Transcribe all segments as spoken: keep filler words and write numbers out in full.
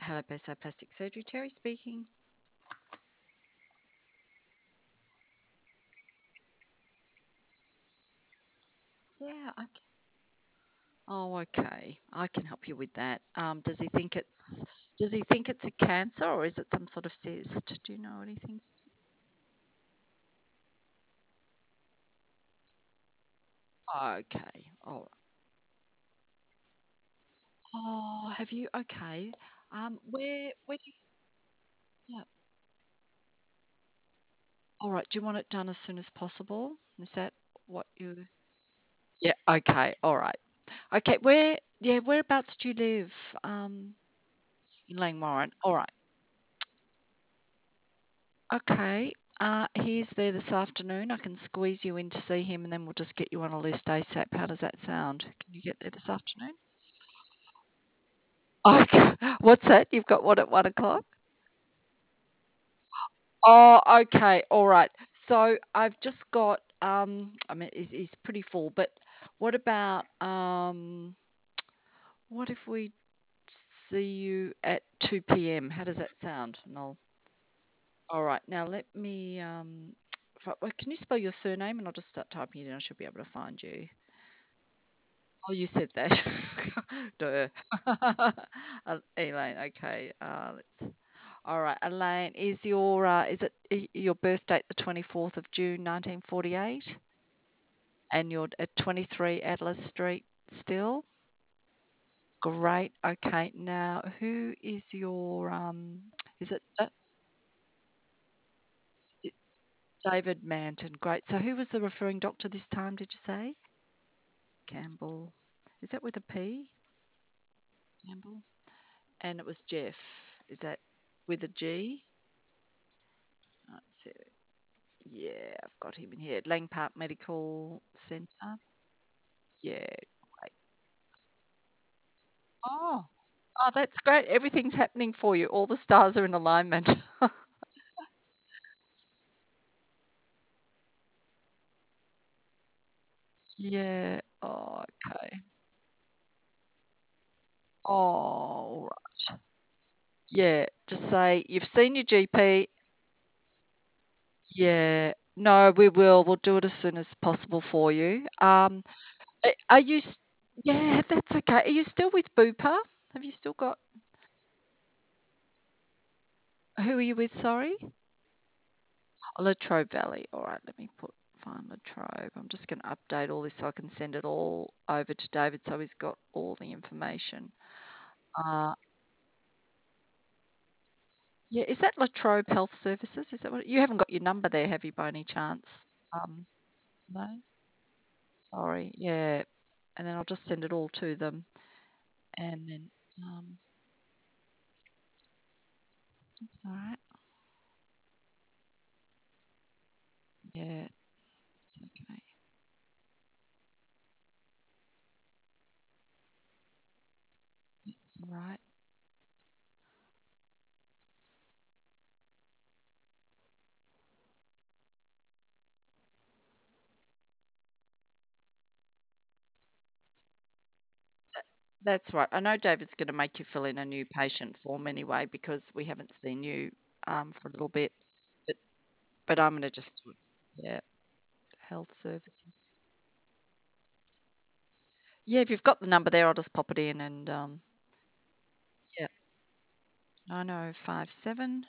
Hello, Beso Plastic Surgery. Terry speaking. Yeah, I c Oh, okay. I can help you with that. Um, does he think it's does he think it's a cancer or is it some sort of cyst? Do you know what he thinks? Okay. Oh, oh, have you? Okay. Um, where where do you? Yeah. All right. Do you want it done as soon as possible? Is that what you? Yeah. Okay. All right. Okay. Where? Yeah. Whereabouts do you live? Um, in Langwarrin. All right. Okay. Uh, he's there this afternoon. I can squeeze you in to see him and then we'll just get you on a list ASAP. How does that sound? Can you get there this afternoon? Okay. What's that? You've got one at one o'clock? Oh, okay. All right. So I've just got, um, I mean, he's, he's pretty full, but what about, um, what if we see you at two p m? How does that sound? And I'll, all right. Now let me, um, fi- well, can you spell your surname and I'll just start typing it in. I should be able to find you. Oh, you said that. Duh. Uh, Elaine, okay. Uh, let's. All right, Elaine, is your uh, is it i- your birth date the twenty-fourth of June nineteen forty-eight? And you're at twenty-three Adler Street still? Great. Okay. Now, who is your um is it Da- it- David Manton? Great. So who was the referring doctor this time, did you say? Campbell. Is that with a P? Campbell? And it was Jeff. Is that with a G? That's it. Yeah, I've got him in here. Lang Park Medical Centre. Yeah, great. Oh, oh, that's great. Everything's happening for you. All the stars are in alignment. Yeah. Oh, okay. Oh, all right. Yeah. Just say you've seen your G P. Yeah. No, we will. We'll do it as soon as possible for you. Um, a- are you? s- Yeah, that's okay. Are you still with Bupa? Have you still got? Who are you with? Sorry. Latrobe Valley. All right, let me put find Latrobe. I'm just going to update all this so I can send it all over to David so he's got all the information. Uh, yeah, is that Latrobe Health Services? Is that what you haven't got your number there, have you, by any chance? Um, no, sorry. Yeah, and then I'll just send it all to them, and then um, it's all right. Yeah, it's okay. It's all right. That's right. I know David's going to make you fill in a new patient form anyway because we haven't seen you um, for a little bit. But but I'm going to just do it. Yeah, health services. Yeah, if you've got the number there, I'll just pop it in and um, yeah, nine oh five seven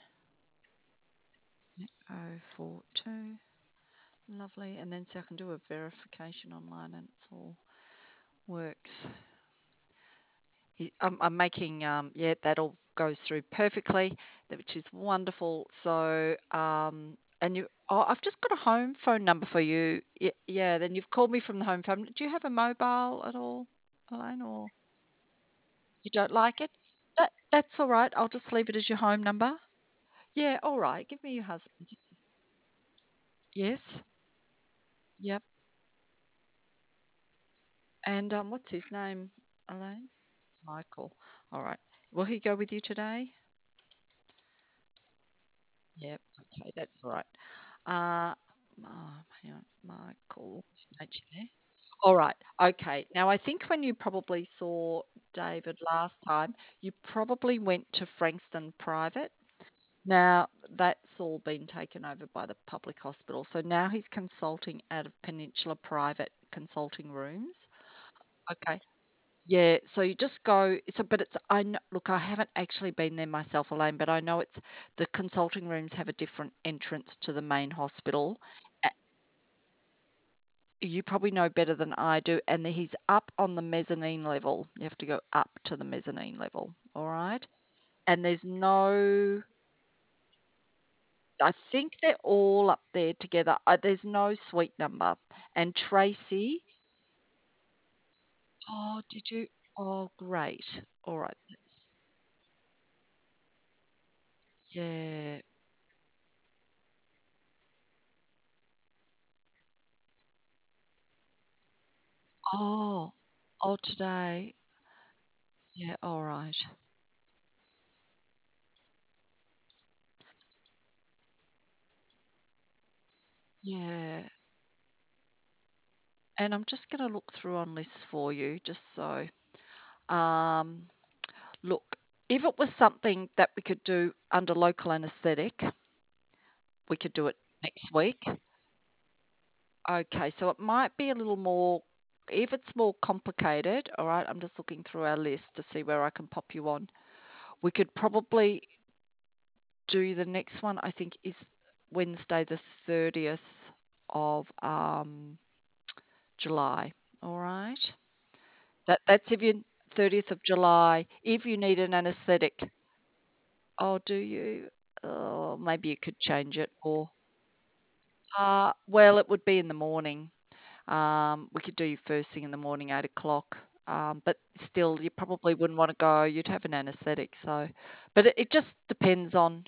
oh four two. Lovely. And then so I can do a verification online and it's all works. He, I'm, I'm making, um, yeah, that all goes through perfectly, that- which is wonderful. So, um, and you, oh, I've just got a home phone number for you. Yeah, yeah, then you've called me from the home phone. Do you have a mobile at all, Elaine, or you don't like it? That, that's all right. I'll just leave it as your home number. Yeah, all right. Give me your husband. Just, yes. Yep. And um, what's his name, Elaine? Michael. All right. Will he go with you today? Yep. Okay, that's all right. Uh, oh, hang on, Michael. H there. All right. Okay. Now, I think when you probably saw David last time, you probably went to Frankston Private. Now, that's all been taken over by the public hospital. So now he's consulting out of Peninsula Private Consulting Rooms. Okay. Yeah, so you just go. So, but it's I know, look, I haven't actually been there myself, Elaine, but I know it's the consulting rooms have a different entrance to the main hospital. A- You probably know better than I do, and he's up on the mezzanine level. You have to go up to the mezzanine level, all right? And there's no, I think they're all up there together. Uh, there's no suite number. And Tracy, oh, did you? Oh, great. All right. That's, yeah. Oh, oh, today. Yeah, all right. Yeah. And I'm just going to look through on lists for you, just so. Um, look, if it was something that we could do under local anaesthetic, we could do it next week. Okay, so it might be a little more, if it's more complicated, all right, I'm just looking through our list to see where I can pop you on. We could probably do the next one, I think, is Wednesday, the thirtieth of um, July. All right. That that's if you thirtieth of July. If you need an anesthetic. Oh, do you? Oh, maybe you could change it or uh well, it would be in the morning. Um, we could do first thing in the morning, eight o'clock. Um, but still, you probably wouldn't want to go. You'd have an anesthetic, so. But it, it just depends on.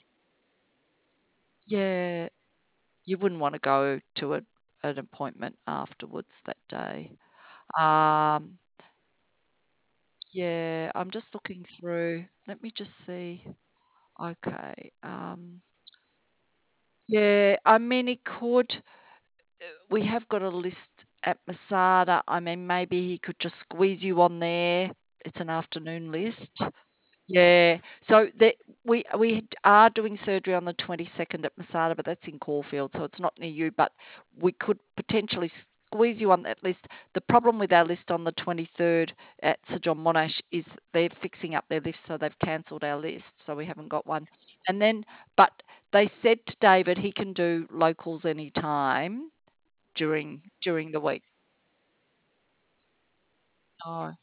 Yeah, you wouldn't want to go to a, an appointment afterwards that day. Um, yeah, I'm just looking through. Let me just see. Okay. Um, yeah, I mean, it could. We have got a list at Masada. I mean, maybe he could just squeeze you on there. It's an afternoon list. Yeah. So that we we are doing surgery on the twenty-second at Masada, but that's in Caulfield, so it's not near you. But we could potentially squeeze you on that list. The problem with our list on the twenty-third at Sir John Monash is they're fixing up their list, so they've cancelled our list, so we haven't got one. And then, but they said to David he can do locals anytime during during the week. Oh,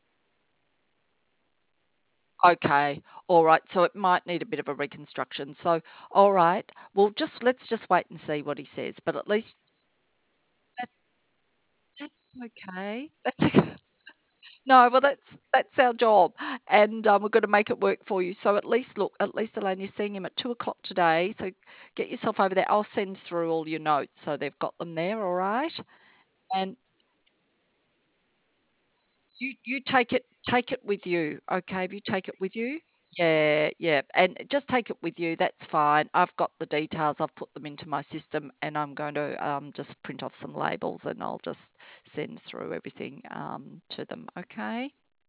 okay. All right. So it might need a bit of a reconstruction. So, all right. Well, just let's just wait and see what he says. But at least that, that's okay. That's okay. No, well, that's that's our job, and um, we're going to make it work for you. So at least look, at least Elaine, you're seeing him at two o'clock today. So get yourself over there. I'll send through all your notes so they've got them there. All right. And you you take it take it with you. Okay. If you take it with you. Yeah, yeah, and just take it with you. That's fine. I've got the details. I've put them into my system, and I'm going to um, just print off some labels, and I'll just send through everything um, to them. Okay.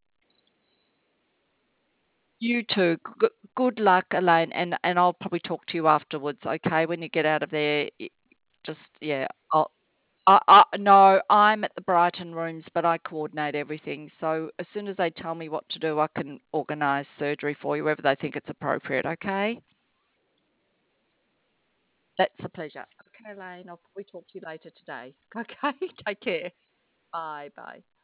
You too. G- good luck, Elaine, and and I'll probably talk to you afterwards. Okay, when you get out of there, y- just yeah. I'll, I, I, no, I'm at the Brighton rooms, but I coordinate everything. So as soon as they tell me what to do, I can organise surgery for you wherever they think it's appropriate. Okay. That's a pleasure. Okay, Elaine, I'll probably talk to you later today. Okay, take care. Bye bye.